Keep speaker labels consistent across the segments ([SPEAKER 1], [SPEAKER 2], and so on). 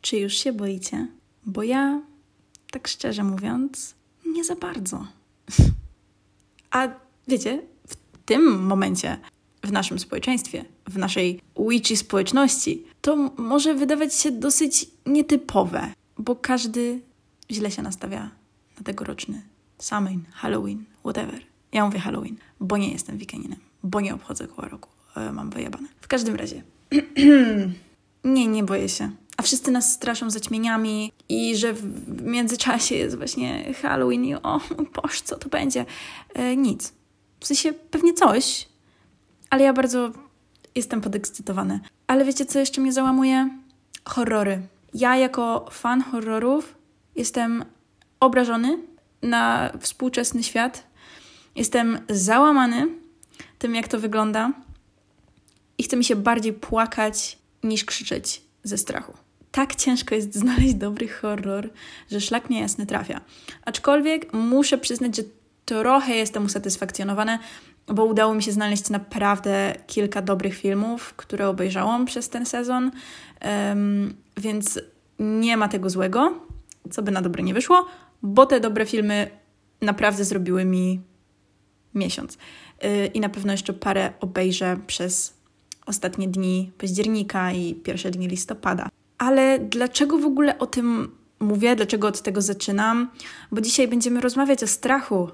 [SPEAKER 1] Czy już się boicie? Bo ja, tak szczerze mówiąc, nie za bardzo. A wiecie, w tym momencie, w naszym społeczeństwie, w naszej witchy społeczności, to może wydawać się dosyć nietypowe, bo każdy źle się nastawia na tegoroczny Samhain, Halloween, whatever. Ja mówię Halloween, bo nie jestem wikininem, bo nie obchodzę koło roku. Mam wyjebane. W każdym razie. Nie boję się. A wszyscy nas straszą zaćmieniami i że w międzyczasie jest właśnie Halloween i o Boże, co to będzie? Nic. W sensie pewnie coś, ale ja bardzo jestem podekscytowana. Ale wiecie, co jeszcze mnie załamuje? Horrory. Ja jako fan horrorów jestem obrażony na współczesny świat. Jestem załamany tym, jak to wygląda. I chce mi się bardziej płakać niż krzyczeć ze strachu. Tak ciężko jest znaleźć dobry horror, że szlak mnie jasny trafia. Aczkolwiek muszę przyznać, że trochę jestem usatysfakcjonowana, bo udało mi się znaleźć naprawdę kilka dobrych filmów, które obejrzałam przez ten sezon, więc nie ma tego złego, co by na dobre nie wyszło, bo te dobre filmy naprawdę zrobiły mi miesiąc. I na pewno jeszcze parę obejrzę przez ostatnie dni października i pierwsze dni listopada. Ale dlaczego w ogóle o tym mówię? Dlaczego od tego zaczynam? Bo dzisiaj będziemy rozmawiać o strachu.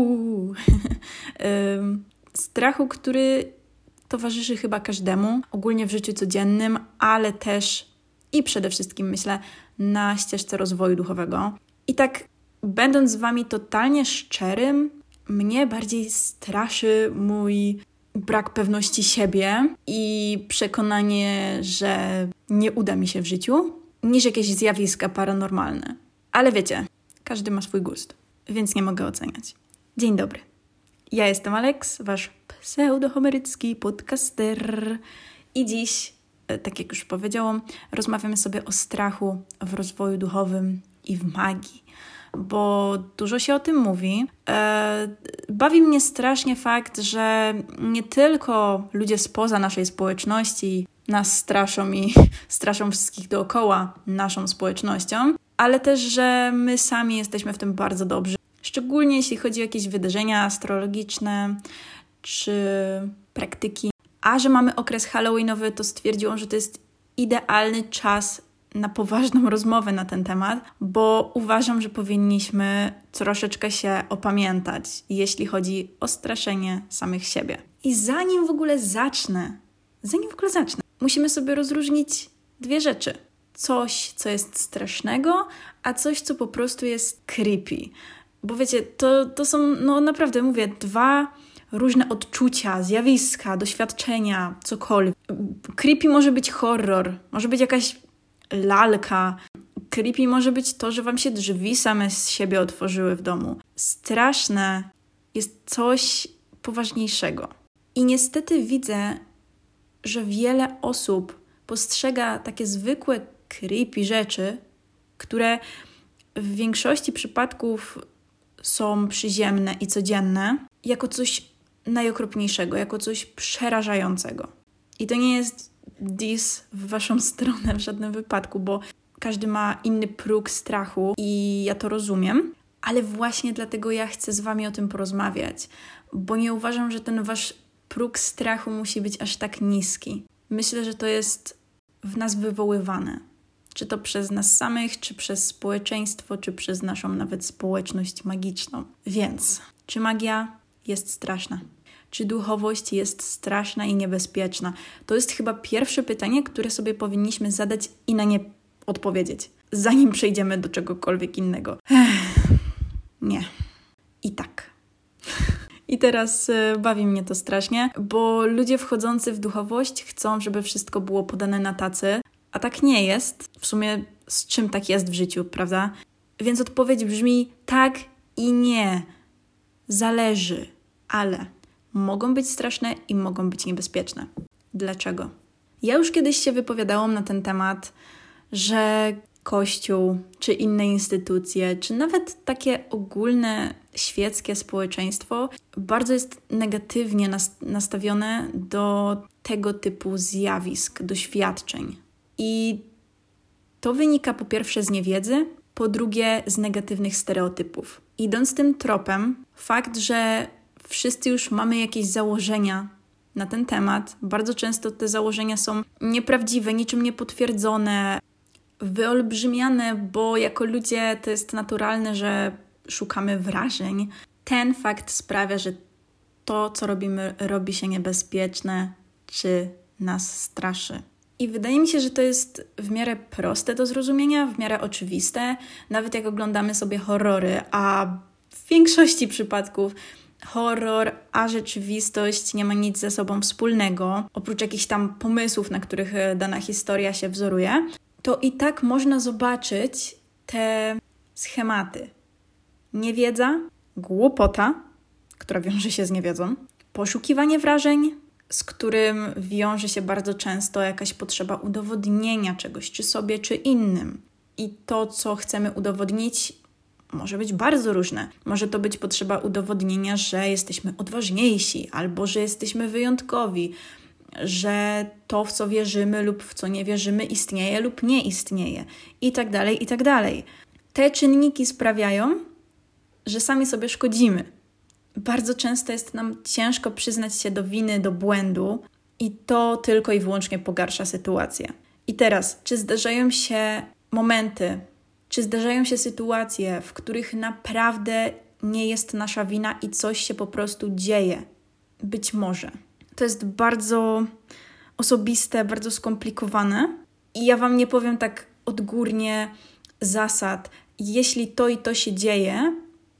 [SPEAKER 1] Strachu, który towarzyszy chyba każdemu, ogólnie w życiu codziennym, ale też i przede wszystkim, myślę, na ścieżce rozwoju duchowego. I tak, będąc z wami totalnie szczerym, mnie bardziej straszy mój brak pewności siebie i przekonanie, że nie uda mi się w życiu, niż jakieś zjawiska paranormalne. Ale wiecie, każdy ma swój gust, więc nie mogę oceniać. Dzień dobry. Ja jestem Alex, wasz pseudohomerycki podcaster. I dziś, tak jak już powiedziałam, rozmawiamy sobie o strachu w rozwoju duchowym i w magii. Bo dużo się o tym mówi. Bawi mnie strasznie fakt, że nie tylko ludzie spoza naszej społeczności nas straszą i straszą wszystkich dookoła naszą społecznością, ale też, że my sami jesteśmy w tym bardzo dobrzy. Szczególnie jeśli chodzi o jakieś wydarzenia astrologiczne czy praktyki. A że mamy okres halloweenowy, to stwierdziłam, że to jest idealny czas na poważną rozmowę na ten temat, bo uważam, że powinniśmy troszeczkę się opamiętać, jeśli chodzi o straszenie samych siebie. I zanim w ogóle zacznę, musimy sobie rozróżnić dwie rzeczy. Coś, co jest strasznego, a coś, co po prostu jest creepy. Bo wiecie, to są, naprawdę mówię, dwa różne odczucia, zjawiska, doświadczenia, cokolwiek. Creepy może być horror, może być jakaś lalka. Creepy może być to, że wam się drzwi same z siebie otworzyły w domu. Straszne jest coś poważniejszego. I niestety widzę, że wiele osób postrzega takie zwykłe creepy rzeczy, które w większości przypadków są przyziemne i codzienne, jako coś najokropniejszego, jako coś przerażającego. I to nie jest diss w waszą stronę w żadnym wypadku, bo każdy ma inny próg strachu i ja to rozumiem, ale właśnie dlatego ja chcę z wami o tym porozmawiać, bo nie uważam, że ten wasz próg strachu musi być aż tak niski. Myślę, że to jest w nas wywoływane. Czy to przez nas samych, czy przez społeczeństwo, czy przez naszą nawet społeczność magiczną. Więc, czy magia jest straszna? Czy duchowość jest straszna i niebezpieczna? To jest chyba pierwsze pytanie, które sobie powinniśmy zadać i na nie odpowiedzieć, zanim przejdziemy do czegokolwiek innego. Nie. I tak. I teraz bawi mnie to strasznie, bo ludzie wchodzący w duchowość chcą, żeby wszystko było podane na tacy, a tak nie jest. W sumie z czym tak jest w życiu, prawda? Więc odpowiedź brzmi tak i nie. Zależy, ale mogą być straszne i mogą być niebezpieczne. Dlaczego? Ja już kiedyś się wypowiadałam na ten temat, że Kościół, czy inne instytucje, czy nawet takie ogólne świeckie społeczeństwo bardzo jest negatywnie nastawione do tego typu zjawisk, doświadczeń. I To wynika po pierwsze z niewiedzy, po drugie z negatywnych stereotypów. Idąc tym tropem, fakt, że wszyscy już mamy jakieś założenia na ten temat, bardzo często te założenia są nieprawdziwe, niczym niepotwierdzone, wyolbrzymiane, bo jako ludzie to jest naturalne, że szukamy wrażeń. Ten fakt sprawia, że to, co robimy, robi się niebezpieczne, czy nas straszy. I wydaje mi się, że to jest w miarę proste do zrozumienia, w miarę oczywiste, nawet jak oglądamy sobie horrory, a w większości przypadków horror a rzeczywistość nie ma nic ze sobą wspólnego, oprócz jakichś tam pomysłów, na których dana historia się wzoruje, to i tak można zobaczyć te schematy. Niewiedza, głupota, która wiąże się z niewiedzą, poszukiwanie wrażeń, z którym wiąże się bardzo często jakaś potrzeba udowodnienia czegoś, czy sobie, czy innym. I to, co chcemy udowodnić, może być bardzo różne. Może to być potrzeba udowodnienia, że jesteśmy odważniejsi, albo że jesteśmy wyjątkowi, że to, w co wierzymy lub w co nie wierzymy, istnieje lub nie istnieje, i tak dalej, i tak dalej. Te czynniki sprawiają, że sami sobie szkodzimy. Bardzo często jest nam ciężko przyznać się do winy, do błędu i to tylko i wyłącznie pogarsza sytuację. I teraz, czy zdarzają się momenty, czy zdarzają się sytuacje, w których naprawdę nie jest nasza wina i coś się po prostu dzieje? Być może. To jest bardzo osobiste, bardzo skomplikowane i ja Wam nie powiem tak odgórnie zasad. Jeśli to i to się dzieje,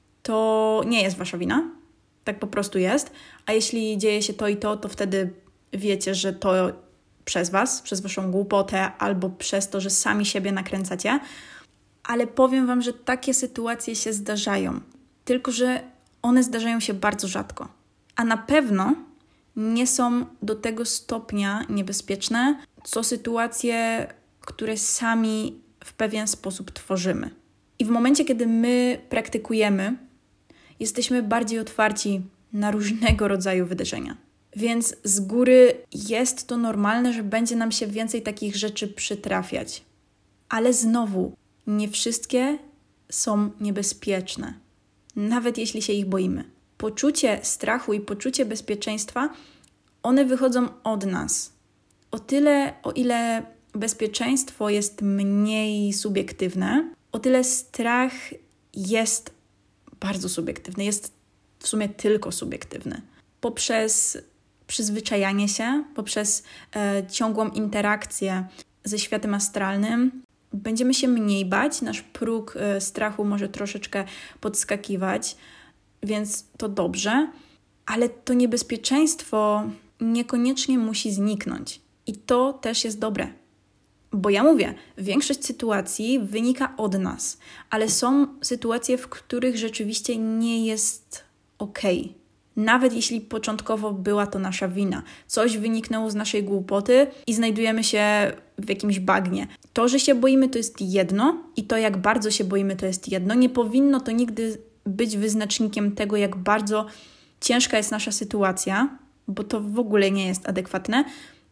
[SPEAKER 1] to nie jest Wasza wina. Tak po prostu jest. A jeśli dzieje się to i to wtedy wiecie, że to przez Was, przez Waszą głupotę albo przez to, że sami siebie nakręcacie. Ale powiem Wam, że takie sytuacje się zdarzają. Tylko że one zdarzają się bardzo rzadko. A na pewno nie są do tego stopnia niebezpieczne, co sytuacje, które sami w pewien sposób tworzymy. I w momencie, kiedy my praktykujemy, jesteśmy bardziej otwarci na różnego rodzaju wydarzenia. Więc z góry jest to normalne, że będzie nam się więcej takich rzeczy przytrafiać. Ale znowu, nie wszystkie są niebezpieczne, nawet jeśli się ich boimy. Poczucie strachu i poczucie bezpieczeństwa, one wychodzą od nas. O tyle, o ile bezpieczeństwo jest mniej subiektywne, o tyle strach jest bardzo subiektywny, jest w sumie tylko subiektywny. Poprzez przyzwyczajanie się, poprzez ciągłą interakcję ze światem astralnym, będziemy się mniej bać, nasz próg strachu może troszeczkę podskakiwać, więc to dobrze, ale to niebezpieczeństwo niekoniecznie musi zniknąć. I to też jest dobre. Bo ja mówię, większość sytuacji wynika od nas, ale są sytuacje, w których rzeczywiście nie jest okej. Nawet jeśli początkowo była to nasza wina. Coś wyniknęło z naszej głupoty i znajdujemy się w jakimś bagnie. To, że się boimy, to jest jedno i to, jak bardzo się boimy, to jest jedno. Nie powinno to nigdy być wyznacznikiem tego, jak bardzo ciężka jest nasza sytuacja, bo to w ogóle nie jest adekwatne,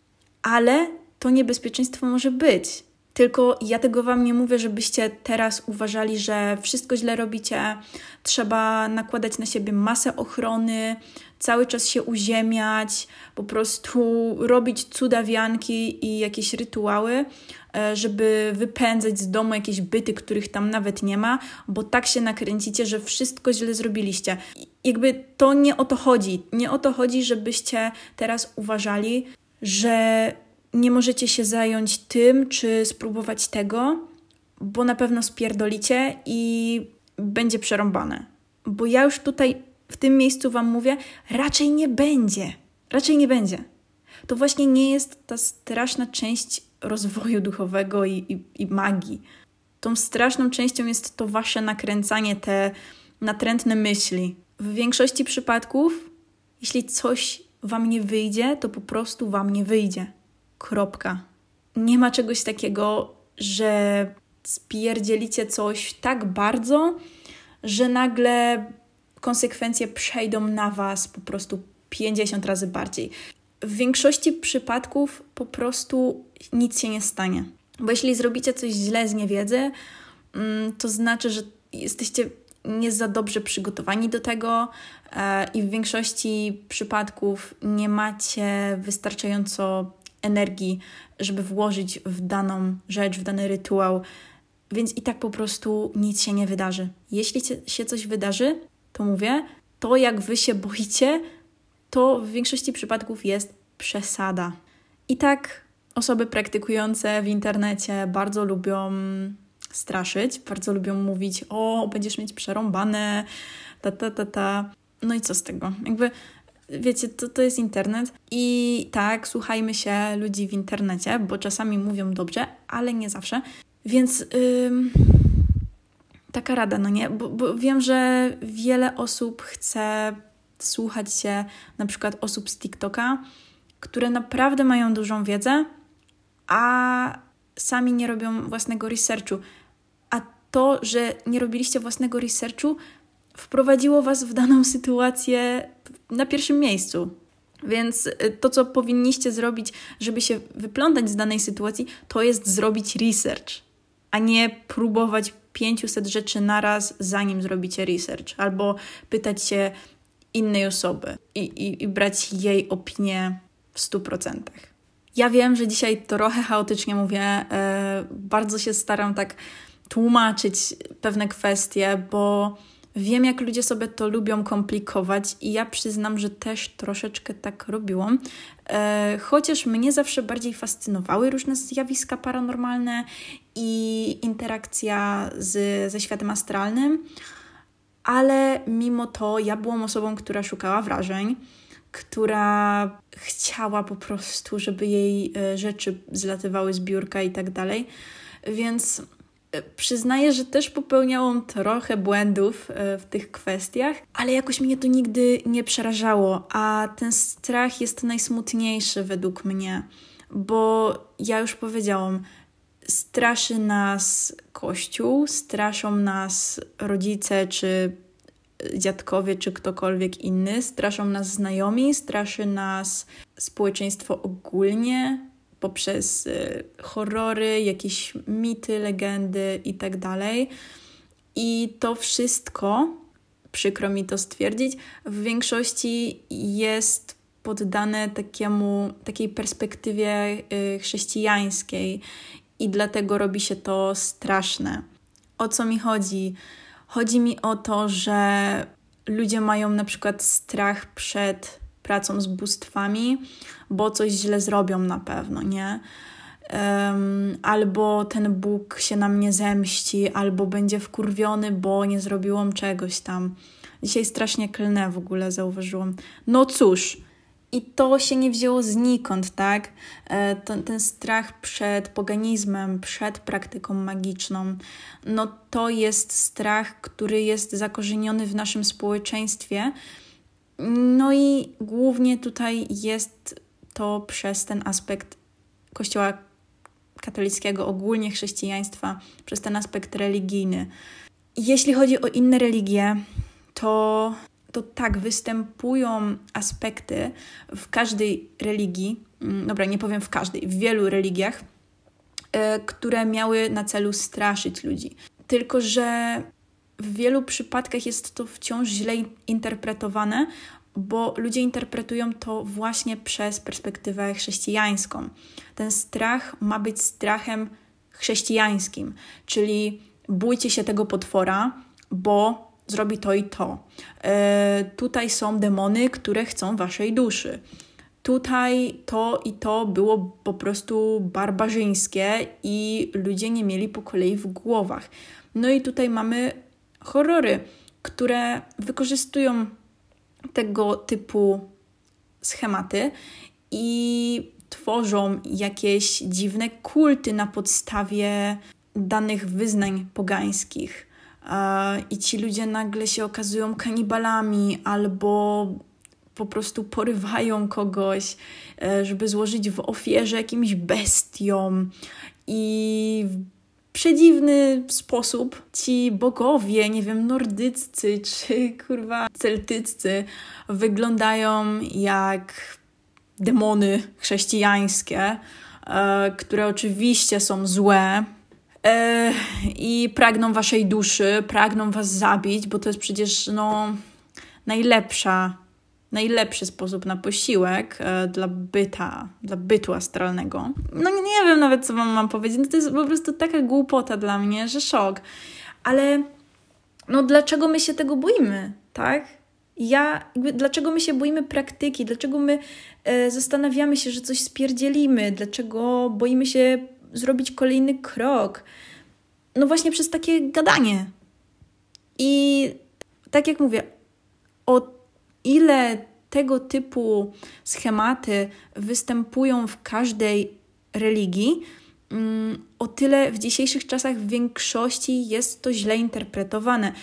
[SPEAKER 1] ale to niebezpieczeństwo może być. Tylko ja tego Wam nie mówię, żebyście teraz uważali, że wszystko źle robicie, trzeba nakładać na siebie masę ochrony, cały czas się uziemiać, po prostu robić cudawianki i jakieś rytuały, żeby wypędzać z domu jakieś byty, których tam nawet nie ma, bo tak się nakręcicie, że wszystko źle zrobiliście. Jakby to nie o to chodzi. Nie o to chodzi, żebyście teraz uważali, że nie możecie się zająć tym, czy spróbować tego, bo na pewno spierdolicie i będzie przerąbane. Bo ja już tutaj w tym miejscu Wam mówię, raczej nie będzie. Raczej nie będzie. To właśnie nie jest ta straszna część rozwoju duchowego i magii. Tą straszną częścią jest to Wasze nakręcanie, te natrętne myśli. W większości przypadków, jeśli coś Wam nie wyjdzie, to po prostu Wam nie wyjdzie. Kropka. Nie ma czegoś takiego, że spierdzielicie coś tak bardzo, że nagle konsekwencje przejdą na Was po prostu 50 razy bardziej. W większości przypadków po prostu nic się nie stanie. Bo jeśli zrobicie coś źle z niewiedzy, to znaczy, że jesteście nie za dobrze przygotowani do tego i w większości przypadków nie macie wystarczająco energii, żeby włożyć w daną rzecz, w dany rytuał, więc i tak po prostu nic się nie wydarzy. Jeśli się coś wydarzy, to mówię, to jak wy się boicie, to w większości przypadków jest przesada. I tak osoby praktykujące w internecie bardzo lubią straszyć, bardzo lubią mówić, będziesz mieć przerąbane, No i co z tego? Jakby, wiecie, to jest internet i tak, słuchajmy się ludzi w internecie, bo czasami mówią dobrze, ale nie zawsze. Więc taka rada, no nie? Bo wiem, że wiele osób chce słuchać się na przykład osób z TikToka, które naprawdę mają dużą wiedzę, a sami nie robią własnego researchu. A to, że nie robiliście własnego researchu, wprowadziło was w daną sytuację na pierwszym miejscu. Więc to, co powinniście zrobić, żeby się wyplątać z danej sytuacji, to jest zrobić research, a nie próbować 500 rzeczy naraz, zanim zrobicie research, albo pytać się innej osoby i brać jej opinię w 100%. Ja wiem, że dzisiaj trochę chaotycznie mówię, bardzo się staram tak tłumaczyć pewne kwestie, bo wiem, jak ludzie sobie to lubią komplikować i ja przyznam, że też troszeczkę tak robiłam. Chociaż mnie zawsze bardziej fascynowały różne zjawiska paranormalne i interakcja ze światem astralnym, ale mimo to ja byłam osobą, która szukała wrażeń, która chciała po prostu, żeby jej rzeczy zlatywały z biurka i tak dalej, więc przyznaję, że też popełniałam trochę błędów w tych kwestiach, ale jakoś mnie to nigdy nie przerażało, a ten strach jest najsmutniejszy według mnie, bo ja już powiedziałam, straszy nas Kościół, straszą nas rodzice, czy dziadkowie, czy ktokolwiek inny, straszą nas znajomi, straszy nas społeczeństwo ogólnie, poprzez horrory, jakieś mity, legendy i tak dalej. I to wszystko, przykro mi to stwierdzić, w większości jest poddane takiej perspektywie chrześcijańskiej i dlatego robi się to straszne. O co mi chodzi? Chodzi mi o to, że ludzie mają na przykład strach przed pracą z bóstwami, bo coś źle zrobią na pewno, nie? Albo ten Bóg się na mnie zemści, albo będzie wkurwiony, bo nie zrobiłam czegoś tam. Dzisiaj strasznie klnę w ogóle, zauważyłam. No cóż, i to się nie wzięło znikąd, tak? Ten strach przed poganizmem, przed praktyką magiczną, no to jest strach, który jest zakorzeniony w naszym społeczeństwie. No i głównie tutaj jest to przez ten aspekt Kościoła katolickiego, ogólnie chrześcijaństwa, przez ten aspekt religijny. Jeśli chodzi o inne religie, to tak, występują aspekty w każdej religii, dobra, nie powiem w każdej, w wielu religiach, które miały na celu straszyć ludzi. Tylko że w wielu przypadkach jest to wciąż źle interpretowane, bo ludzie interpretują to właśnie przez perspektywę chrześcijańską. Ten strach ma być strachem chrześcijańskim, czyli bójcie się tego potwora, bo zrobi to i to. Tutaj są demony, które chcą waszej duszy. Tutaj to i to było po prostu barbarzyńskie i ludzie nie mieli po kolei w głowach. No i tutaj mamy horrory, które wykorzystują tego typu schematy i tworzą jakieś dziwne kulty na podstawie danych wyznań pogańskich. I ci ludzie nagle się okazują kanibalami albo po prostu porywają kogoś, żeby złożyć w ofierze jakimś bestiom i w przedziwny sposób ci bogowie, nie wiem, nordyccy czy celtyccy wyglądają jak demony chrześcijańskie które oczywiście są złe i pragną waszej duszy, pragną was zabić, bo to jest przecież najlepszy sposób na posiłek dla bytu astralnego. Nie wiem nawet, co wam mam powiedzieć. To jest po prostu taka głupota dla mnie, że szok. Ale dlaczego my się tego boimy, tak? Dlaczego my się boimy praktyki? Dlaczego my zastanawiamy się, że coś spierdzielimy? Dlaczego boimy się zrobić kolejny krok? Właśnie przez takie gadanie. I tak jak mówię, o ile tego typu schematy występują w każdej religii, o tyle w dzisiejszych czasach w większości jest to źle interpretowane,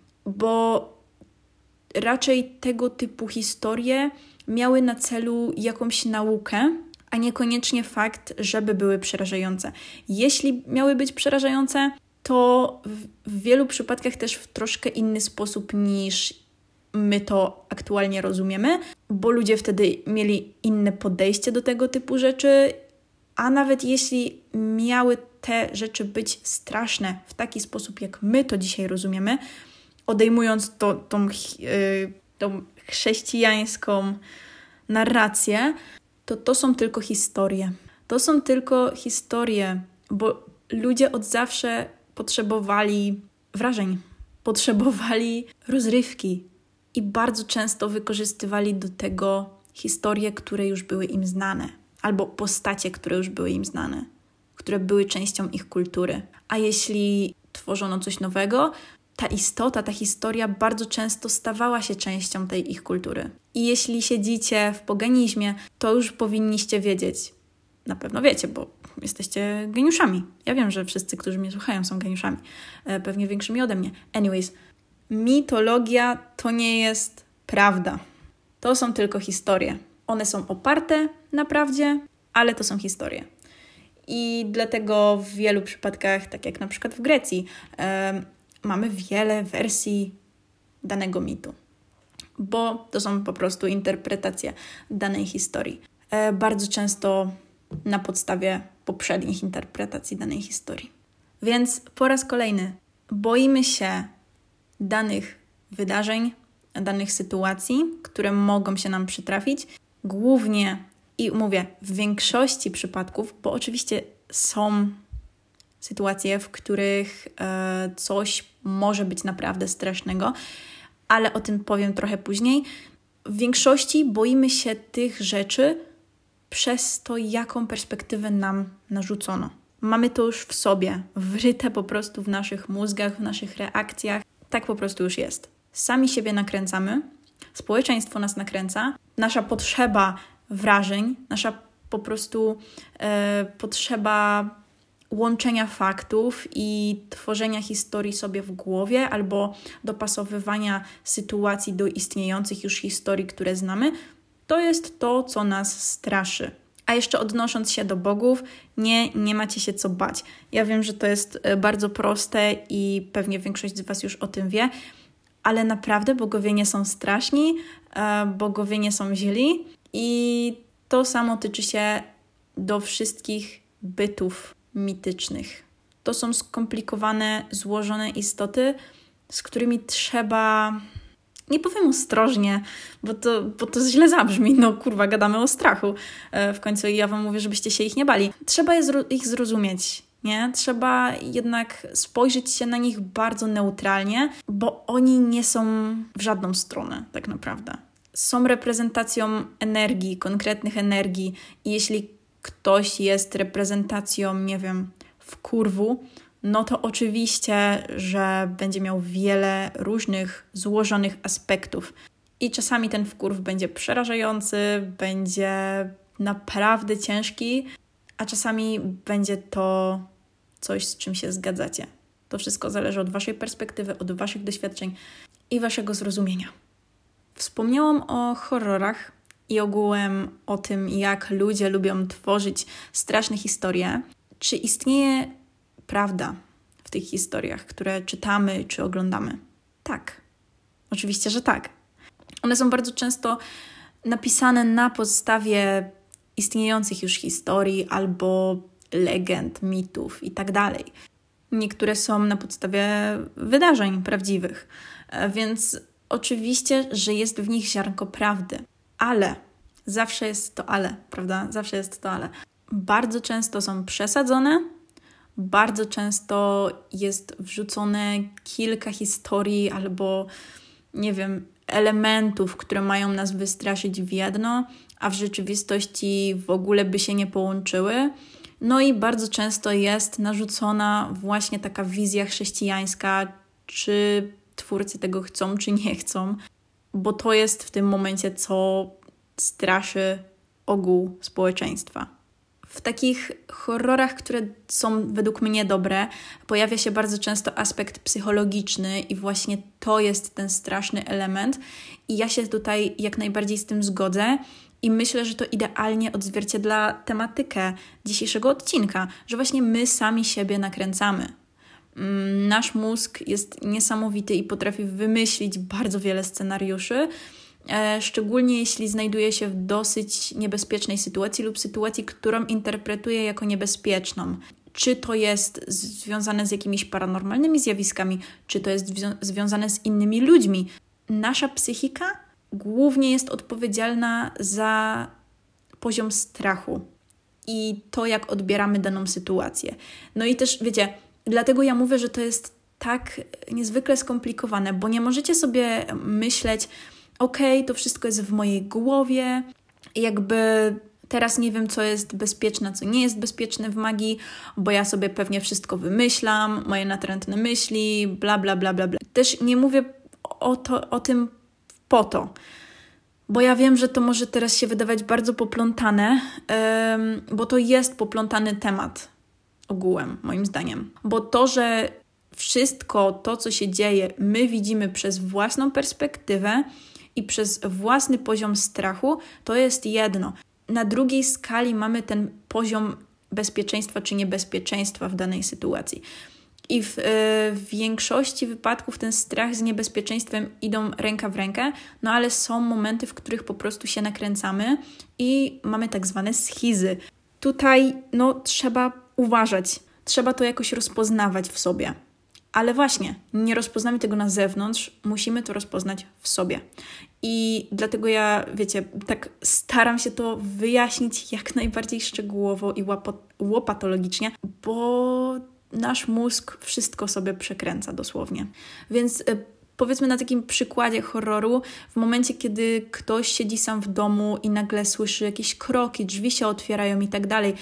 [SPEAKER 1] bo raczej tego typu historie miały na celu jakąś naukę, a niekoniecznie fakt, żeby były przerażające. Jeśli miały być przerażające, to w wielu przypadkach też w troszkę inny sposób niż my to aktualnie rozumiemy, bo ludzie wtedy mieli inne podejście do tego typu rzeczy, a nawet jeśli miały te rzeczy być straszne w taki sposób, jak my to dzisiaj rozumiemy, odejmując tą chrześcijańską narrację, to są tylko historie. To są tylko historie, bo ludzie od zawsze potrzebowali wrażeń, potrzebowali rozrywki i bardzo często wykorzystywali do tego historie, które już były im znane, albo postacie, które już były im znane, które były częścią ich kultury. A jeśli tworzono coś nowego, ta historia bardzo często stawała się częścią tej ich kultury. I jeśli siedzicie w poganizmie, to już powinniście wiedzieć. Na pewno wiecie, bo jesteście geniuszami. Ja wiem, że wszyscy, którzy mnie słuchają, są geniuszami. Pewnie większymi ode mnie. Anyways, mitologia to nie jest prawda. To są tylko historie. One są oparte na prawdzie, ale to są historie. I dlatego w wielu przypadkach, tak jak na przykład w Grecji, mamy wiele wersji danego mitu. Bo to są po prostu interpretacje danej historii. Bardzo często na podstawie poprzednich interpretacji danej historii. Więc po raz kolejny boimy się danych wydarzeń, danych sytuacji, które mogą się nam przytrafić. Głównie i mówię, w większości przypadków, bo oczywiście są sytuacje, w których coś może być naprawdę strasznego, ale o tym powiem trochę później. W większości boimy się tych rzeczy przez to, jaką perspektywę nam narzucono. Mamy to już w sobie, wryte po prostu w naszych mózgach, w naszych reakcjach. Tak po prostu już jest. Sami siebie nakręcamy, społeczeństwo nas nakręca, nasza potrzeba wrażeń, nasza po prostu potrzeba łączenia faktów i tworzenia historii sobie w głowie albo dopasowywania sytuacji do istniejących już historii, które znamy, to jest to, co nas straszy. A jeszcze odnosząc się do bogów, nie macie się co bać. Ja wiem, że to jest bardzo proste i pewnie większość z Was już o tym wie, ale naprawdę bogowie nie są straszni, bogowie nie są źli i to samo tyczy się do wszystkich bytów mitycznych. To są skomplikowane, złożone istoty, z którymi trzeba, nie powiem ostrożnie, bo to źle zabrzmi, gadamy o strachu. W końcu ja Wam mówię, żebyście się ich nie bali. Trzeba ich zrozumieć, nie? Trzeba jednak spojrzeć się na nich bardzo neutralnie, bo oni nie są w żadną stronę tak naprawdę. Są reprezentacją energii, konkretnych energii i jeśli ktoś jest reprezentacją, wkurwu, no to oczywiście, że będzie miał wiele różnych złożonych aspektów. I czasami ten wkurw będzie przerażający, będzie naprawdę ciężki, a czasami będzie to coś, z czym się zgadzacie. To wszystko zależy od Waszej perspektywy, od Waszych doświadczeń i Waszego zrozumienia. Wspomniałam o horrorach i ogółem o tym, jak ludzie lubią tworzyć straszne historie. Czy istnieje prawda w tych historiach, które czytamy czy oglądamy? Tak. Oczywiście, że tak. One są bardzo często napisane na podstawie istniejących już historii albo legend, mitów itd. Niektóre są na podstawie wydarzeń prawdziwych, więc oczywiście, że jest w nich ziarnko prawdy, ale zawsze jest to ale, prawda? Zawsze jest to ale. Bardzo często są przesadzone, bardzo często jest wrzucone kilka historii albo, nie wiem, elementów, które mają nas wystraszyć w jedno, a w rzeczywistości w ogóle by się nie połączyły. No i bardzo często jest narzucona właśnie taka wizja chrześcijańska, czy twórcy tego chcą, czy nie chcą, bo to jest w tym momencie, co straszy ogół społeczeństwa. W takich horrorach, które są według mnie dobre, pojawia się bardzo często aspekt psychologiczny i właśnie to jest ten straszny element. I ja się tutaj jak najbardziej z tym zgodzę i myślę, że to idealnie odzwierciedla tematykę dzisiejszego odcinka, że właśnie my sami siebie nakręcamy. Nasz mózg jest niesamowity i potrafi wymyślić bardzo wiele scenariuszy, szczególnie jeśli znajduje się w dosyć niebezpiecznej sytuacji lub sytuacji, którą interpretuje jako niebezpieczną. Czy to jest związane z jakimiś paranormalnymi zjawiskami, czy to jest związane z innymi ludźmi. Nasza psychika głównie jest odpowiedzialna za poziom strachu i to, jak odbieramy daną sytuację. No i też, wiecie, dlatego ja mówię, że to jest tak niezwykle skomplikowane, bo nie możecie sobie myśleć, okej, to wszystko jest w mojej głowie, jakby teraz nie wiem, co jest bezpieczne, co nie jest bezpieczne w magii, bo ja sobie pewnie wszystko wymyślam, moje natrętne myśli, bla, bla, bla, bla, bla. Też nie mówię o tym po to, bo ja wiem, że to może teraz się wydawać bardzo poplątane, bo to jest poplątany temat ogółem, moim zdaniem. Bo to, że wszystko to, co się dzieje, my widzimy przez własną perspektywę i przez własny poziom strachu, to jest jedno. Na drugiej skali mamy ten poziom bezpieczeństwa czy niebezpieczeństwa w danej sytuacji. I w większości wypadków ten strach z niebezpieczeństwem idą ręka w rękę, no ale są momenty, w których po prostu się nakręcamy i mamy tak zwane schizy. Tutaj trzeba uważać, trzeba to jakoś rozpoznawać w sobie. Ale właśnie, nie rozpoznamy tego na zewnątrz, musimy to rozpoznać w sobie. I dlatego ja, wiecie, tak staram się to wyjaśnić jak najbardziej szczegółowo i łopatologicznie, bo nasz mózg wszystko sobie przekręca dosłownie. Więc powiedzmy na takim przykładzie horroru, w momencie, kiedy ktoś siedzi sam w domu i nagle słyszy jakieś kroki, drzwi się otwierają i tak dalej,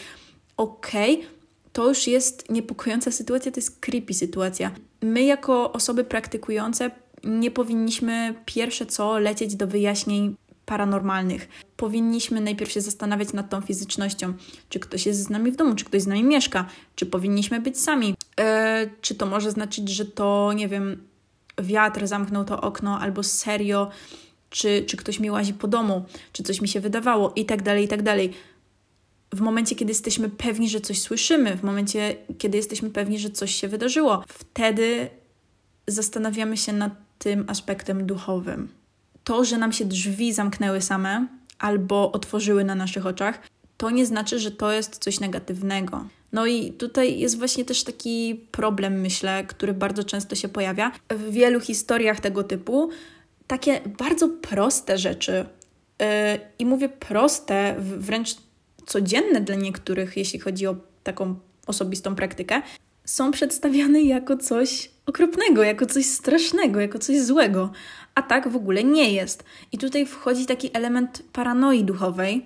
[SPEAKER 1] to już jest niepokojąca sytuacja, to jest creepy sytuacja. My jako osoby praktykujące nie powinniśmy pierwsze co lecieć do wyjaśnień paranormalnych. Powinniśmy najpierw się zastanawiać nad tą fizycznością. Czy ktoś jest z nami w domu, czy ktoś z nami mieszka, czy powinniśmy być sami. Czy to może znaczyć, że to, nie wiem, wiatr zamknął to okno, albo serio, czy ktoś mi łazi po domu, czy coś mi się wydawało i tak dalej, i tak dalej. W momencie, kiedy jesteśmy pewni, że coś słyszymy, w momencie, kiedy jesteśmy pewni, że coś się wydarzyło, wtedy zastanawiamy się nad tym aspektem duchowym. To, że nam się drzwi zamknęły same albo otworzyły na naszych oczach, to nie znaczy, że to jest coś negatywnego. No i tutaj jest właśnie też taki problem, myślę, który bardzo często się pojawia. W wielu historiach tego typu takie bardzo proste rzeczy, i mówię proste, wręcz codzienne dla niektórych, jeśli chodzi o taką osobistą praktykę, są przedstawiane jako coś okropnego, jako coś strasznego, jako coś złego. A tak w ogóle nie jest. I tutaj wchodzi taki element paranoi duchowej,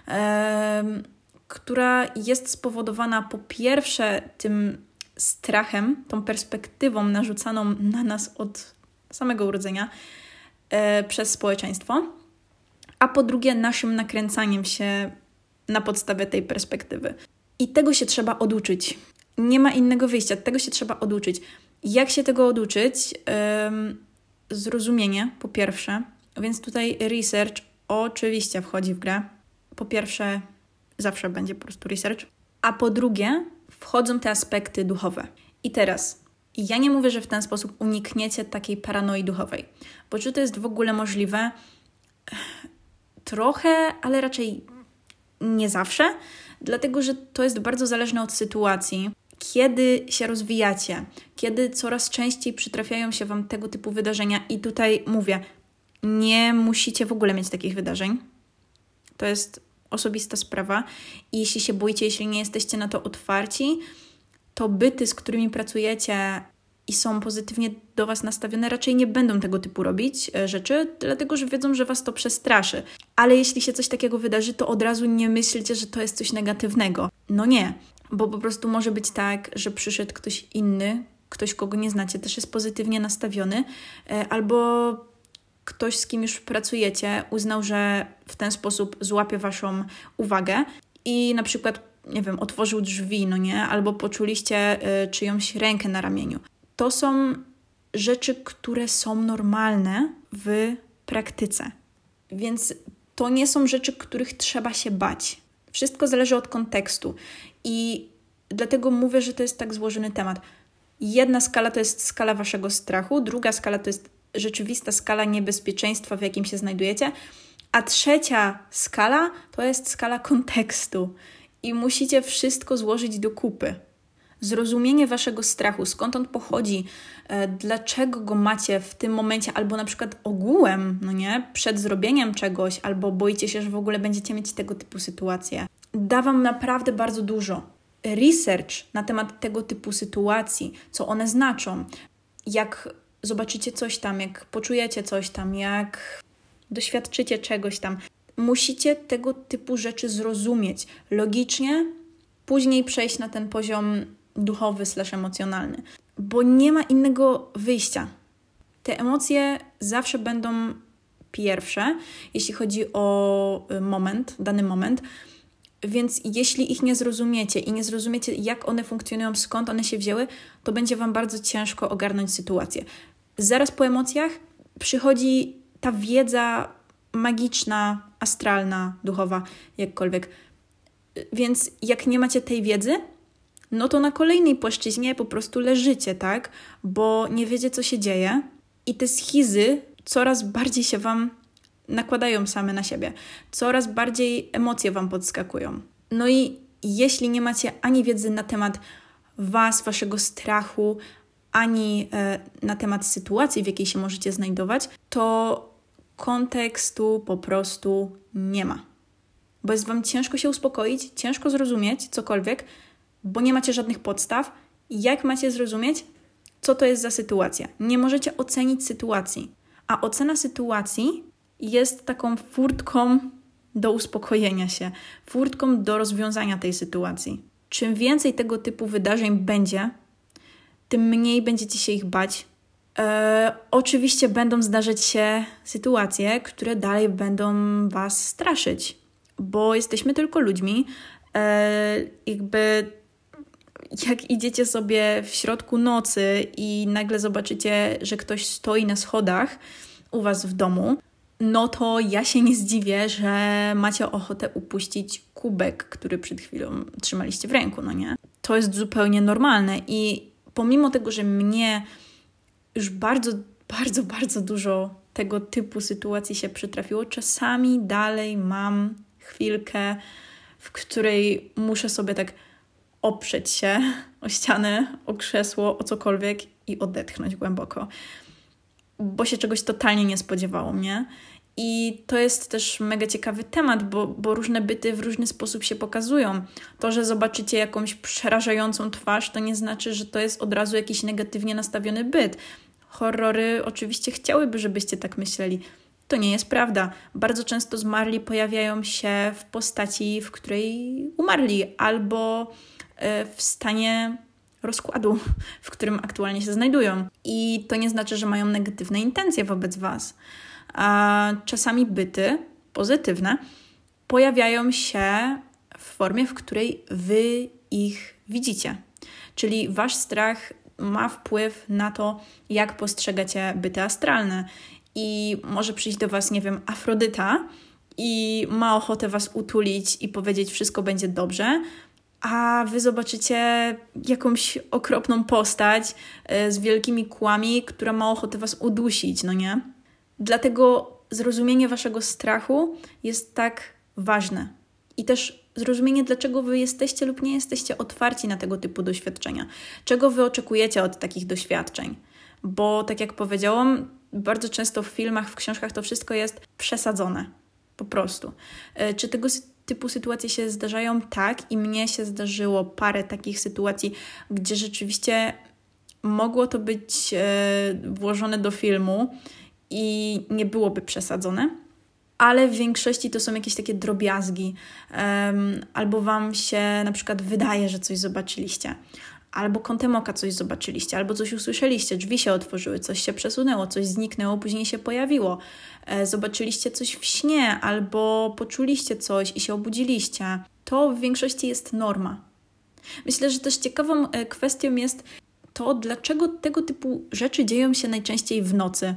[SPEAKER 1] która jest spowodowana po pierwsze tym strachem, tą perspektywą narzucaną na nas od samego urodzenia przez społeczeństwo, a po drugie naszym nakręcaniem się na podstawie tej perspektywy. I tego się trzeba oduczyć. Nie ma innego wyjścia, tego się trzeba oduczyć. Jak się tego oduczyć? Zrozumienie, po pierwsze. Więc tutaj research oczywiście wchodzi w grę. Po pierwsze, zawsze będzie po prostu research. A po drugie, wchodzą te aspekty duchowe. I teraz, ja nie mówię, że w ten sposób unikniecie takiej paranoi duchowej. Bo czy to jest w ogóle możliwe? Trochę, ale raczej Nie zawsze, dlatego że to jest bardzo zależne od sytuacji. Kiedy się rozwijacie, kiedy coraz częściej przytrafiają się Wam tego typu wydarzenia i tutaj mówię, nie musicie w ogóle mieć takich wydarzeń. To jest osobista sprawa i jeśli się boicie, jeśli nie jesteście na to otwarci, to byty, z którymi pracujecie i są pozytywnie do Was nastawione, raczej nie będą tego typu robić rzeczy, dlatego że wiedzą, że Was to przestraszy. Ale jeśli się coś takiego wydarzy, to od razu nie myślcie, że to jest coś negatywnego. No nie, bo po prostu może być tak, że przyszedł ktoś inny, ktoś, kogo nie znacie, też jest pozytywnie nastawiony, albo ktoś, z kim już pracujecie, uznał, że w ten sposób złapie Waszą uwagę i na przykład, nie wiem, otworzył drzwi, no nie? Albo poczuliście czyjąś rękę na ramieniu. To są rzeczy, które są normalne w praktyce. Więc to nie są rzeczy, których trzeba się bać. Wszystko zależy od kontekstu i dlatego mówię, że to jest tak złożony temat. Jedna skala to jest skala Waszego strachu, druga skala to jest rzeczywista skala niebezpieczeństwa, w jakim się znajdujecie, a trzecia skala to jest skala kontekstu i musicie wszystko złożyć do kupy. Zrozumienie Waszego strachu, skąd on pochodzi, dlaczego go macie w tym momencie, albo na przykład ogółem, no nie, przed zrobieniem czegoś, albo boicie się, że w ogóle będziecie mieć tego typu sytuacje. Da Wam naprawdę bardzo dużo. Research na temat tego typu sytuacji, co one znaczą, jak zobaczycie coś tam, jak poczujecie coś tam, jak doświadczycie czegoś tam. Musicie tego typu rzeczy zrozumieć logicznie, później przejść na ten poziom duchowy / emocjonalny, bo nie ma innego wyjścia. Te emocje zawsze będą pierwsze, jeśli chodzi o dany moment, więc jeśli ich nie zrozumiecie i nie zrozumiecie, jak one funkcjonują, skąd one się wzięły, to będzie Wam bardzo ciężko ogarnąć sytuację. Zaraz po emocjach przychodzi ta wiedza magiczna, astralna, duchowa, jakkolwiek. Więc jak nie macie tej wiedzy, no to na kolejnej płaszczyźnie po prostu leżycie, tak? Bo nie wiecie, co się dzieje i te schizy coraz bardziej się Wam nakładają same na siebie. Coraz bardziej emocje Wam podskakują. No i jeśli nie macie ani wiedzy na temat Was, Waszego strachu, ani na temat sytuacji, w jakiej się możecie znajdować, to kontekstu po prostu nie ma. Bo jest Wam ciężko się uspokoić, ciężko zrozumieć cokolwiek, bo nie macie żadnych podstaw. Jak macie zrozumieć, co to jest za sytuacja? Nie możecie ocenić sytuacji. A ocena sytuacji jest taką furtką do uspokojenia się, furtką do rozwiązania tej sytuacji. Czym więcej tego typu wydarzeń będzie, tym mniej będziecie się ich bać. Oczywiście będą zdarzać się sytuacje, które dalej będą Was straszyć, bo jesteśmy tylko ludźmi. Jak idziecie sobie w środku nocy i nagle zobaczycie, że ktoś stoi na schodach u Was w domu, no to ja się nie zdziwię, że macie ochotę upuścić kubek, który przed chwilą trzymaliście w ręku, no nie? To jest zupełnie normalne i pomimo tego, że mnie już bardzo, bardzo, bardzo dużo tego typu sytuacji się przytrafiło, czasami dalej mam chwilkę, w której muszę sobie tak oprzeć się o ścianę, o krzesło, o cokolwiek i odetchnąć głęboko, bo się czegoś totalnie nie spodziewało mnie. I to jest też mega ciekawy temat, bo różne byty w różny sposób się pokazują. To, że zobaczycie jakąś przerażającą twarz, to nie znaczy, że to jest od razu jakiś negatywnie nastawiony byt. Horrory oczywiście chciałyby, żebyście tak myśleli. To nie jest prawda. Bardzo często zmarli pojawiają się w postaci, w której umarli, albo w stanie rozkładu, w którym aktualnie się znajdują. I to nie znaczy, że mają negatywne intencje wobec Was. A czasami byty pozytywne pojawiają się w formie, w której Wy ich widzicie. Czyli Wasz strach ma wpływ na to, jak postrzegacie byty astralne. I może przyjść do Was, nie wiem, Afrodyta i ma ochotę Was utulić i powiedzieć, wszystko będzie dobrze, a Wy zobaczycie jakąś okropną postać z wielkimi kłami, która ma ochotę Was udusić, no nie? Dlatego zrozumienie Waszego strachu jest tak ważne. I też zrozumienie, dlaczego wy jesteście lub nie jesteście otwarci na tego typu doświadczenia. Czego wy oczekujecie od takich doświadczeń? Bo tak jak powiedziałam, bardzo często w filmach, w książkach to wszystko jest przesadzone. Po prostu. Czy tego typu sytuacje się zdarzają? Tak. I mnie się zdarzyło parę takich sytuacji, gdzie rzeczywiście mogło to być włożone do filmu i nie byłoby przesadzone. Ale w większości to są jakieś takie drobiazgi. Albo wam się na przykład wydaje, że coś zobaczyliście. Albo kątem oka coś zobaczyliście, albo coś usłyszeliście, drzwi się otworzyły, coś się przesunęło, coś zniknęło, później się pojawiło. Zobaczyliście coś w śnie, albo poczuliście coś i się obudziliście. To w większości jest norma. Myślę, że też ciekawą kwestią jest to, dlaczego tego typu rzeczy dzieją się najczęściej w nocy.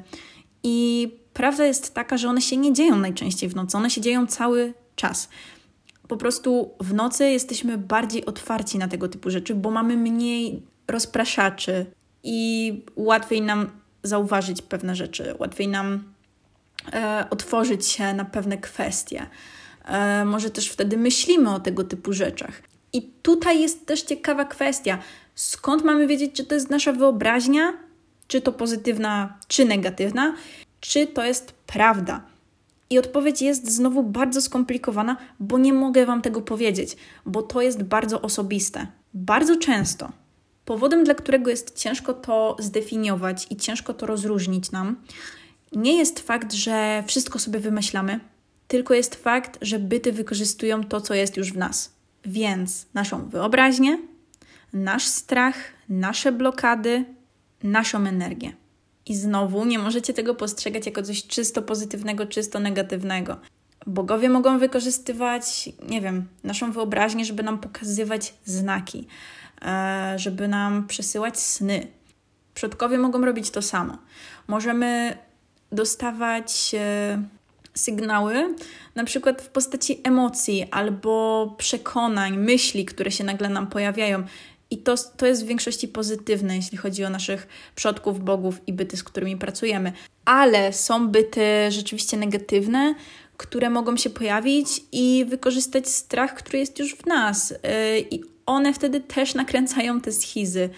[SPEAKER 1] I prawda jest taka, że one się nie dzieją najczęściej w nocy, one się dzieją cały czas. Po prostu w nocy jesteśmy bardziej otwarci na tego typu rzeczy, bo mamy mniej rozpraszaczy i łatwiej nam zauważyć pewne rzeczy, łatwiej nam otworzyć się na pewne kwestie. Może też wtedy myślimy o tego typu rzeczach. I tutaj jest też ciekawa kwestia. Skąd mamy wiedzieć, czy to jest nasza wyobraźnia, czy to pozytywna, czy negatywna, czy to jest prawda? I odpowiedź jest znowu bardzo skomplikowana, bo nie mogę wam tego powiedzieć, bo to jest bardzo osobiste. Bardzo często powodem, dla którego jest ciężko to zdefiniować i ciężko to rozróżnić nam, nie jest fakt, że wszystko sobie wymyślamy, tylko jest fakt, że byty wykorzystują to, co jest już w nas. Więc naszą wyobraźnię, nasz strach, nasze blokady, naszą energię. I znowu nie możecie tego postrzegać jako coś czysto pozytywnego, czysto negatywnego. Bogowie mogą wykorzystywać, naszą wyobraźnię, żeby nam pokazywać znaki, żeby nam przesyłać sny. Przodkowie mogą robić to samo. Możemy dostawać sygnały, na przykład w postaci emocji albo przekonań, myśli, które się nagle nam pojawiają. I to jest w większości pozytywne, jeśli chodzi o naszych przodków, bogów i byty, z którymi pracujemy. Ale są byty rzeczywiście negatywne, które mogą się pojawić i wykorzystać strach, który jest już w nas. I one wtedy też nakręcają te schizy.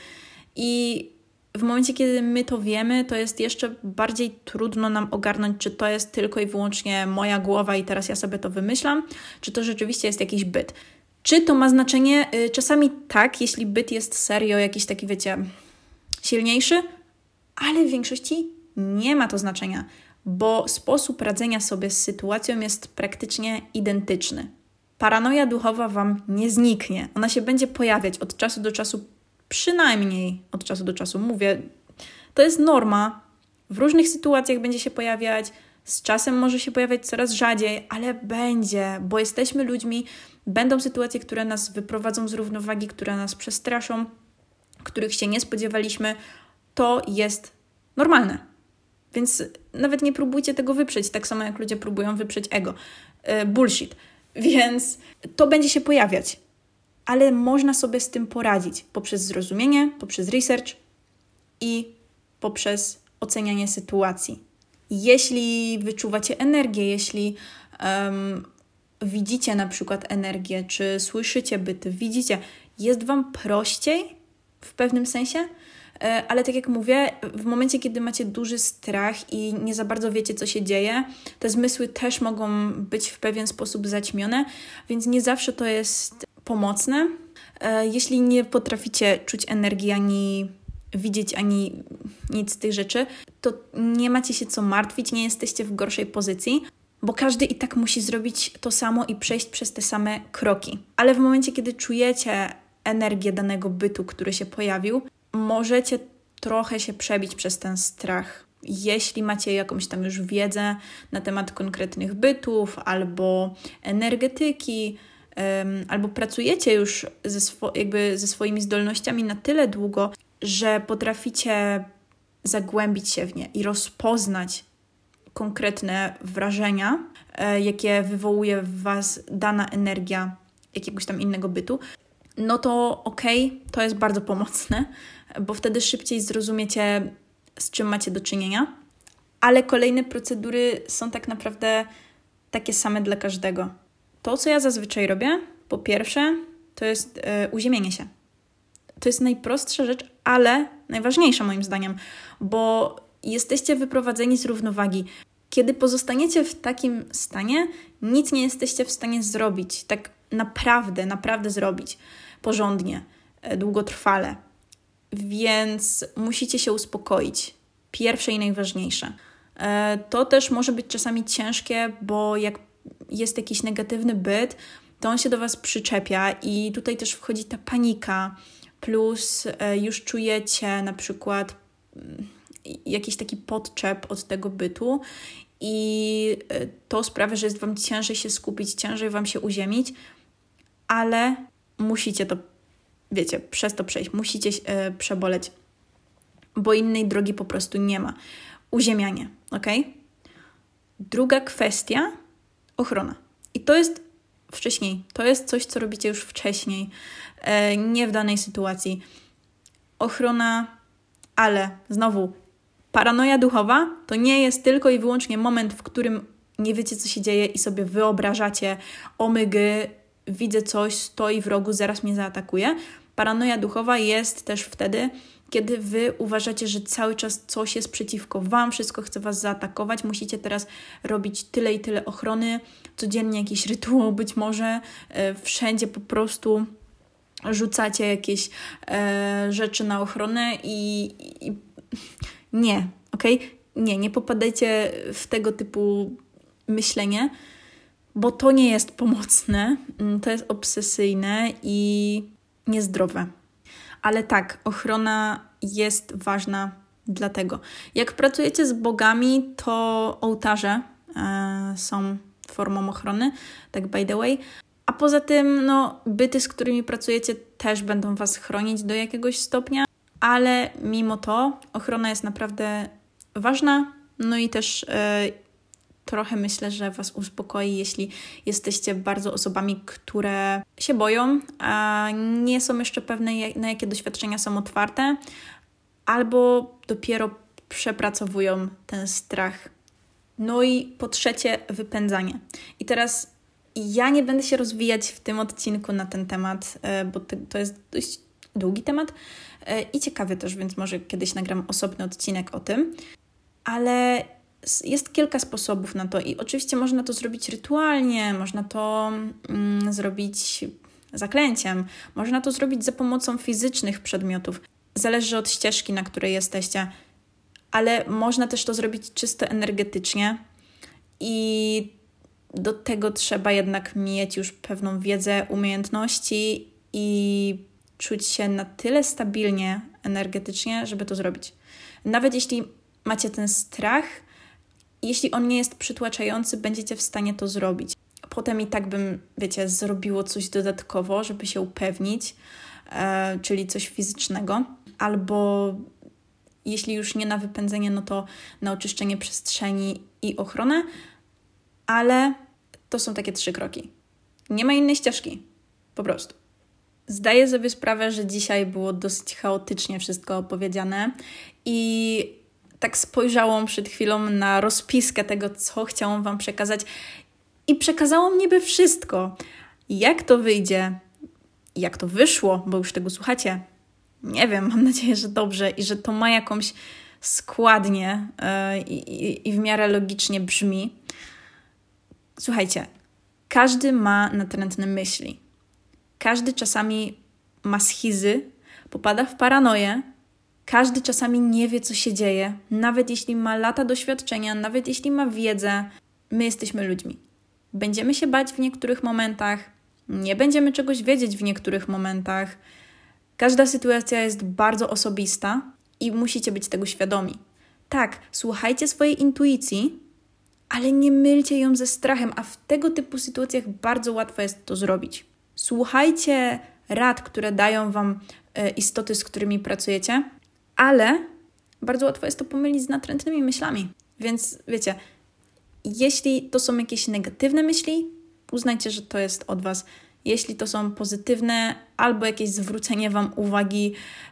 [SPEAKER 1] I w momencie, kiedy my to wiemy, to jest jeszcze bardziej trudno nam ogarnąć, czy to jest tylko i wyłącznie moja głowa i teraz ja sobie to wymyślam, czy to rzeczywiście jest jakiś byt. Czy to ma znaczenie? Czasami tak, jeśli byt jest serio jakiś taki, silniejszy, ale w większości nie ma to znaczenia, bo sposób radzenia sobie z sytuacją jest praktycznie identyczny. Paranoja duchowa wam nie zniknie. Ona się będzie pojawiać od czasu do czasu, przynajmniej od czasu do czasu. Mówię, to jest norma. W różnych sytuacjach będzie się pojawiać, z czasem może się pojawiać coraz rzadziej, ale będzie, bo jesteśmy ludźmi. Będą sytuacje, które nas wyprowadzą z równowagi, które nas przestraszą, których się nie spodziewaliśmy. To jest normalne. Więc nawet nie próbujcie tego wyprzeć, tak samo jak ludzie próbują wyprzeć ego. Bullshit. Więc to będzie się pojawiać. Ale można sobie z tym poradzić poprzez zrozumienie, poprzez research i poprzez ocenianie sytuacji. Jeśli wyczuwacie energię, jeśli widzicie na przykład energię, czy słyszycie byty, widzicie, jest wam prościej w pewnym sensie, ale tak jak mówię, w momencie, kiedy macie duży strach i nie za bardzo wiecie, co się dzieje, te zmysły też mogą być w pewien sposób zaćmione, więc nie zawsze to jest pomocne. Jeśli nie potraficie czuć energii, ani widzieć, ani nic z tych rzeczy, to nie macie się co martwić, nie jesteście w gorszej pozycji, bo każdy i tak musi zrobić to samo i przejść przez te same kroki. Ale w momencie, kiedy czujecie energię danego bytu, który się pojawił, możecie trochę się przebić przez ten strach. Jeśli macie jakąś tam już wiedzę na temat konkretnych bytów albo energetyki, albo pracujecie już ze swoimi zdolnościami na tyle długo, że potraficie zagłębić się w nie i rozpoznać konkretne wrażenia, jakie wywołuje w was dana energia jakiegoś tam innego bytu, no to okej, to jest bardzo pomocne, bo wtedy szybciej zrozumiecie, z czym macie do czynienia. Ale kolejne procedury są tak naprawdę takie same dla każdego. to, co ja zazwyczaj robię, po pierwsze, to jest uziemienie się. To jest najprostsza rzecz, ale najważniejsza moim zdaniem, bo jesteście wyprowadzeni z równowagi. Kiedy pozostaniecie w takim stanie, nic nie jesteście w stanie zrobić. Tak naprawdę zrobić. Porządnie, długotrwale. Więc musicie się uspokoić. Pierwsze i najważniejsze. To też może być czasami ciężkie, bo jak jest jakiś negatywny byt, to on się do Was przyczepia i tutaj też wchodzi ta panika, plus już czujecie na przykład jakiś taki podczep od tego bytu i to sprawia, że jest Wam ciężej się skupić, ciężej Wam się uziemić, ale musicie to, wiecie, przez to przejść, musicie przeboleć, bo innej drogi po prostu nie ma. Uziemianie, ok? Druga kwestia, ochrona. I to jest wcześniej, to jest coś, co robicie już wcześniej, nie w danej sytuacji. Ochrona, ale znowu, paranoja duchowa to nie jest tylko i wyłącznie moment, w którym nie wiecie, co się dzieje i sobie wyobrażacie, omygy, widzę coś, stoi w rogu, zaraz mnie zaatakuje. Paranoja duchowa jest też wtedy, kiedy Wy uważacie, że cały czas coś jest przeciwko Wam, wszystko chce Was zaatakować, musicie teraz robić tyle i tyle ochrony, codziennie jakiś rytuał być może, wszędzie po prostu rzucacie jakieś rzeczy na ochronę i nie, okej? Nie popadajcie w tego typu myślenie, bo to nie jest pomocne, to jest obsesyjne i niezdrowe. Ale tak, ochrona jest ważna dlatego. Jak pracujecie z bogami, to ołtarze są formą ochrony, tak by the way. A poza tym, no, byty, z którymi pracujecie, też będą Was chronić do jakiegoś stopnia, ale mimo to ochrona jest naprawdę ważna, no i też trochę myślę, że Was uspokoi, jeśli jesteście bardzo osobami, które się boją, a nie są jeszcze pewne, na jakie doświadczenia są otwarte, albo dopiero przepracowują ten strach. No i po trzecie, wypędzanie. I teraz ja nie będę się rozwijać w tym odcinku na ten temat, bo to jest dość długi temat i ciekawy też, więc może kiedyś nagram osobny odcinek o tym, ale jest kilka sposobów na to i oczywiście można to zrobić rytualnie, można to zrobić zaklęciem, można to zrobić za pomocą fizycznych przedmiotów. Zależy od ścieżki, na której jesteście, ale można też to zrobić czysto energetycznie i do tego trzeba jednak mieć już pewną wiedzę, umiejętności i czuć się na tyle stabilnie energetycznie, żeby to zrobić. Nawet jeśli macie ten strach, jeśli on nie jest przytłaczający, będziecie w stanie to zrobić. Potem i tak bym, wiecie, zrobiło coś dodatkowo, żeby się upewnić, czyli coś fizycznego. Albo jeśli już nie na wypędzenie, no to na oczyszczenie przestrzeni i ochronę. Ale to są takie 3 kroki. Nie ma innej ścieżki. Po prostu. Zdaję sobie sprawę, że dzisiaj było dosyć chaotycznie wszystko opowiedziane i tak spojrzałam przed chwilą na rozpiskę tego, co chciałam Wam przekazać i przekazałam niby wszystko. Jak to wyjdzie, jak to wyszło, bo już tego słuchacie, nie wiem, mam nadzieję, że dobrze i że to ma jakąś składnię i w miarę logicznie brzmi. Słuchajcie, każdy ma natrętne myśli. Każdy czasami ma schizy, popada w paranoję. Każdy czasami nie wie, co się dzieje. Nawet jeśli ma lata doświadczenia, nawet jeśli ma wiedzę, my jesteśmy ludźmi. Będziemy się bać w niektórych momentach, nie będziemy czegoś wiedzieć w niektórych momentach. Każda sytuacja jest bardzo osobista i musicie być tego świadomi. Tak, słuchajcie swojej intuicji, ale nie mylcie ją ze strachem, a w tego typu sytuacjach bardzo łatwo jest to zrobić. Słuchajcie rad, które dają Wam istoty, z którymi pracujecie, ale bardzo łatwo jest to pomylić z natrętnymi myślami. Więc wiecie, jeśli to są jakieś negatywne myśli, uznajcie, że to jest od Was. Jeśli to są pozytywne albo jakieś zwrócenie Wam uwagi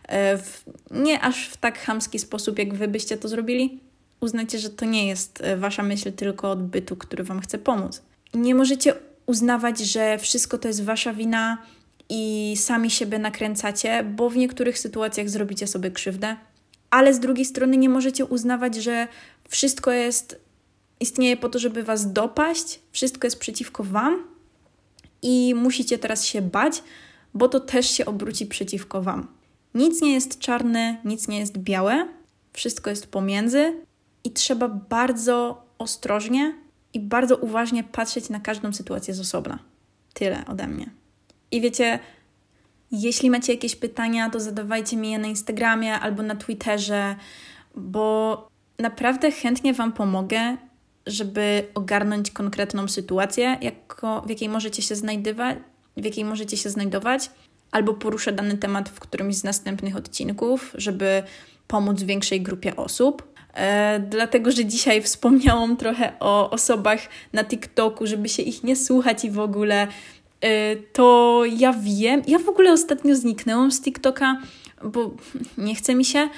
[SPEAKER 1] nie aż w tak chamski sposób, jak Wy byście to zrobili, uznajcie, że to nie jest Wasza myśl, tylko od bytu, który Wam chce pomóc. Nie możecie uznawać, że wszystko to jest wasza wina i sami siebie nakręcacie, bo w niektórych sytuacjach zrobicie sobie krzywdę, ale z drugiej strony nie możecie uznawać, że wszystko istnieje po to, żeby was dopaść, wszystko jest przeciwko wam i musicie teraz się bać, bo to też się obróci przeciwko wam. Nic nie jest czarne, nic nie jest białe, wszystko jest pomiędzy i trzeba bardzo ostrożnie i bardzo uważnie patrzeć na każdą sytuację z osobna. Tyle ode mnie. I wiecie, jeśli macie jakieś pytania, to zadawajcie mi je na Instagramie albo na Twitterze, bo naprawdę chętnie wam pomogę, żeby ogarnąć konkretną sytuację, w jakiej możecie się znajdować, albo poruszę dany temat w którymś z następnych odcinków, żeby pomóc większej grupie osób. Dlatego, że dzisiaj wspomniałam trochę o osobach na TikToku, żeby się ich nie słuchać i w ogóle, to ja wiem, ja w ogóle ostatnio zniknęłam z TikToka, bo nie chce mi się,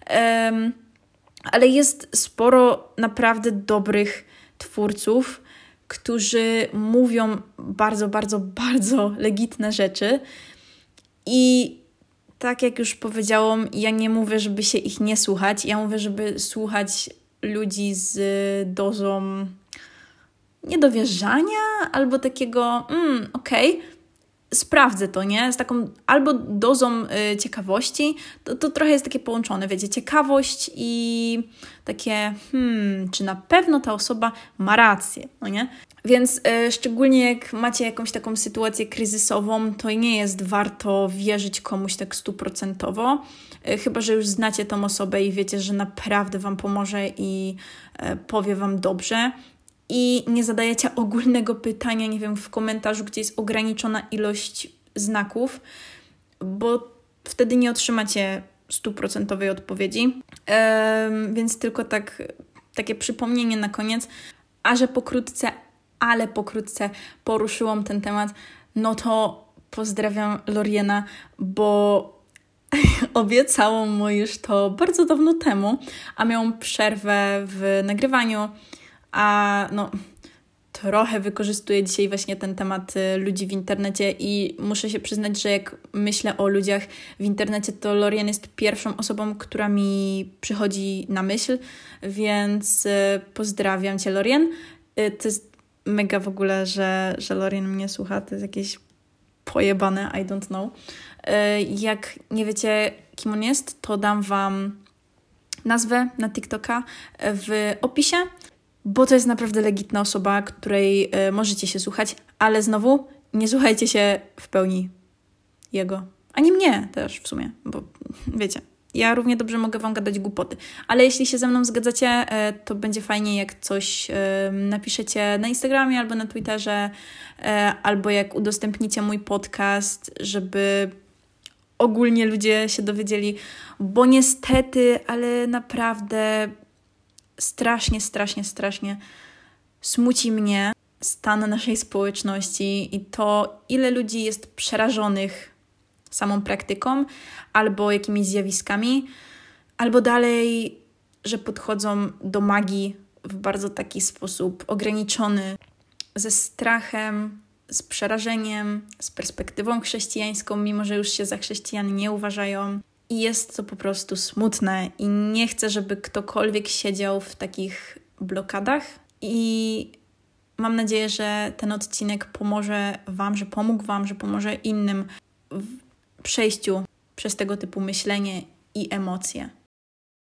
[SPEAKER 1] ale jest sporo naprawdę dobrych twórców, którzy mówią bardzo, bardzo, bardzo legitne rzeczy i tak jak już powiedziałam, ja nie mówię, żeby się ich nie słuchać, ja mówię, żeby słuchać ludzi z dozą niedowierzania albo takiego okej, sprawdzę to, nie? Z taką albo dozą ciekawości, to trochę jest takie połączone, wiecie, ciekawość i takie czy na pewno ta osoba ma rację, no nie? Więc szczególnie jak macie jakąś taką sytuację kryzysową, to nie jest warto wierzyć komuś tak 100%, chyba że już znacie tą osobę i wiecie, że naprawdę wam pomoże i powie wam dobrze. I nie zadajecie ogólnego pytania, nie wiem, w komentarzu, gdzie jest ograniczona ilość znaków, bo wtedy nie otrzymacie 100% odpowiedzi. Więc tylko takie przypomnienie na koniec, a że pokrótce poruszyłam ten temat, no to pozdrawiam Loriena, bo obiecałam mu już to bardzo dawno temu, a miałam przerwę w nagrywaniu, a no trochę wykorzystuję dzisiaj właśnie ten temat ludzi w internecie i muszę się przyznać, że jak myślę o ludziach w internecie, to Lorien jest pierwszą osobą, która mi przychodzi na myśl, więc pozdrawiam Cię, Lorien. To jest mega w ogóle, że Lorien mnie słucha, to jest jakieś pojebane, I don't know. Jak nie wiecie, kim on jest, to dam Wam nazwę na TikToka w opisie, bo to jest naprawdę legitna osoba, której możecie się słuchać, ale znowu nie słuchajcie się w pełni jego, ani mnie też w sumie, bo wiecie, ja równie dobrze mogę Wam gadać głupoty, ale jeśli się ze mną zgadzacie, to będzie fajnie, jak coś napiszecie na Instagramie albo na Twitterze, albo jak udostępnicie mój podcast, żeby ogólnie ludzie się dowiedzieli, bo niestety, ale naprawdę strasznie smuci mnie stan naszej społeczności i to, ile ludzi jest przerażonych samą praktyką albo jakimiś zjawiskami, albo dalej, że podchodzą do magii w bardzo taki sposób ograniczony, ze strachem, z przerażeniem, z perspektywą chrześcijańską, mimo że już się za chrześcijan nie uważają. I jest to po prostu smutne i nie chcę, żeby ktokolwiek siedział w takich blokadach i mam nadzieję, że ten odcinek pomoże Wam, że pomógł Wam, że pomoże innym w przejściu przez tego typu myślenie i emocje.